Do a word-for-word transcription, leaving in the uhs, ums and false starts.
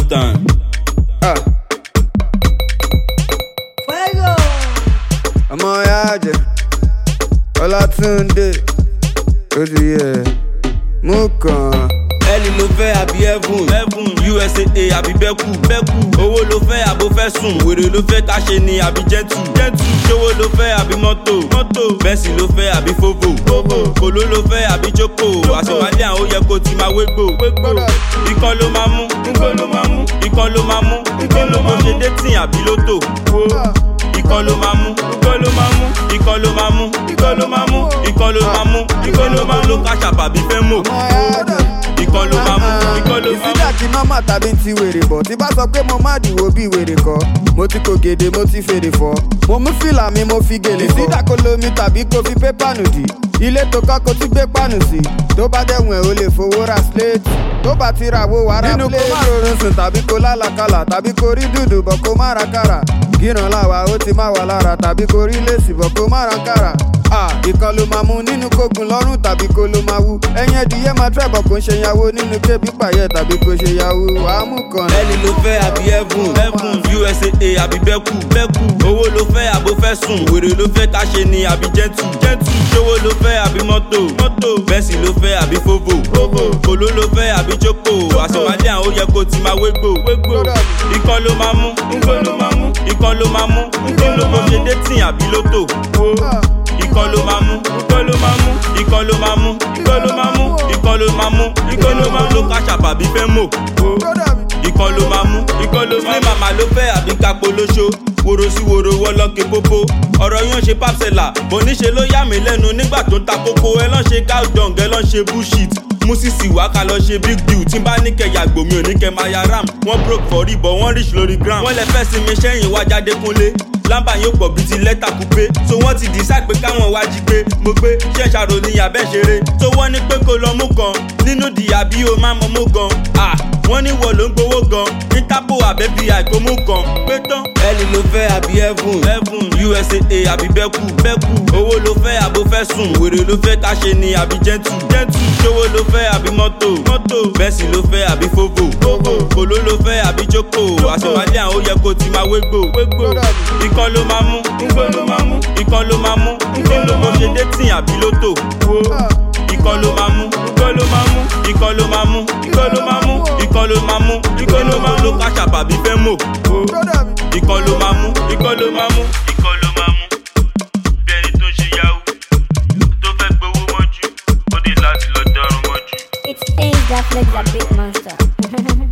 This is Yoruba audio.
time. Ah. Fuego. Ọmọ ya jẹ Ọlátúndé ó ti yẹ mú kàn. Ẹ̀lì ló fẹ́ àbí heaven heaven U S A àbí bẹ́kù bẹ́kù owó ló fẹ́ àbó fẹ́ sùn wèrè ló fẹ́ káṣe ni àbí gentle gentle ṣówó ló fẹ́ àbí mọ́tò mọ́tò bẹ́ẹ̀sì ló fẹ́ àbí fófò fófò kòló ló fẹ́ àbí jókò àṣewálé àwọn ó yẹ kó ti máa wégbò wégbò ìkan ló máa mú ìkan ló máa mú ìkan ló máa mú ìkan ló máa mú ṣe dating àbí lótò ìkan ló máa mú ìkan ló máa mú ìkan ló máa mú ìkan ló máa mú ìkan ló máa mú ìkan ló máa mú ló káṣàpà bí fẹ́ mọ̀ ìkan ló máa mú ìkan ló máa mú. ìsídà kí nọ́mà tàbí ti wèrè bọ̀ tí bá sọ pé mo má dìwọ́ bí wèrè kọ́ mo ti kò gèdè mo ti fèrè fọ́ mo mú fìlà mi mo fi gèlè fọ́ ìsídà kó lomi tàbí kó fi pépà nù dì ilé tó kọ́ kó tún gbé pàánù sí tó bá dẹ̀wọ̀n ẹ̀ o lè fowó ra sléètì tó bá ti ra wo wàrà pléètì nínú kó má rorun sùn tàbí kó lálàkàlà tàbí kó rí dùdù bọ̀ kó má ra kàrà gíràn láwa ó ti má wà lára tàbí kó rí lèsì bọ̀ kó má ra kàrà ìkan ló máa mú nínú kógun lọ́rùn tàbí kó ló máa wú ẹyin ẹdìyẹ máa tẹ́bọ̀ kó ń ṣe yàwó nínú kébí pààyẹ tàbí kó ṣe yàwó wàá mú kan. Ẹ̀lì ló fẹ́ àbí heaven heaven U S A àbí bẹ́kù bẹ́kù owó ló fẹ́ àbó fẹ́ sùn wèrè ló fẹ́ káṣe ni àbí gentle gentle ṣówó ló fẹ́ àbí mọ́tò mọ́tò bẹ́ẹ̀sì ló fẹ́ àbí fófò fófò kòló ló fẹ́ àbí jókò àṣewálé àwọn ó yẹ kó ti máa wégbò wégbò ìkan ló máa mú ìkan ló máa mú ìkan ló máa mú ìkan ló máa ṣe dating àbí lótò ìkan ló máa mú ìkan ló máa mú ìkan ló máa mú ìkan ló máa mú ìkan ló máa mú ìkan ló máa mú ló káṣàpà bí fẹ́ mọ̀ ìkan ló máa mú ìkan ló máa mú. ní màmá ló fẹ́ àbí kápó lóṣó woro sí woro wọ́lọ́kẹ́ pópó ọ̀rọ̀ yóò ṣe papsela bò níṣe ló yà mí lẹ́nu nígbà tó ń ta kókó ẹ lọ́n ṣe galdong ẹ lọ́n ṣe bullshit musisi wá ká lọ ṣe big deal tí n bá ní kẹyà gbòmí ò ní kẹ máa ya ram wọ́n broke for ibọ̀ wọ́n reach lórí ground wọ́n lẹ fẹ́ sinmi sẹ́yìn wá jáde kúnlé lámbà yóò pọ̀ bíi ti lẹ́tà kúpé so wọ́n ti decide pé káwọn wá jí gbé mo gbé ṣé ṣàròyìn abẹ́ ṣeré so wọ́n ní pé kó lọ mú kan nínú dìyà bí o máa mọ mú gan ah wọ́n ní wọ̀ ló ń gbowó gan interpol àbẹ́bí àìkómú kan pé tán. Ẹ̀lì ló fẹ́ àbí heaven heaven U S A àbí bẹ́kù bẹ́kù owó ló fẹ́ àbó fẹ́ sùn wèrè ló fẹ́ káṣe ni àbí gentle gentle ṣówó ló fẹ́ àbí mọ́tò mọ́tò bẹ́ẹ̀sì ló fẹ́ àbí fófò fófò kòló ló fẹ́ àbí jókò àṣewálé àwọn ó yẹ kó ti máa wégbò wégbò ìkan ló máa mú ìkan ló máa mú ìkan ló máa mú ìkan ló máa ṣe dating àbí lótò ìkan ló máa mú ìkan ló máa mú ìkan ló máa mú ìkan ló máa mú ìkan ló máa mú ìkan ló máa mú ló káṣàpà bí fẹ́ mọ̀ ìkan ló máa mú ìkan ló máa mú ìkan ló máa mú bí ẹni tó ṣe yahoo tó fẹ́ gbowó mọ́jú ó dé láti lọ dárun mọ́jú. It's things that flex a big monster.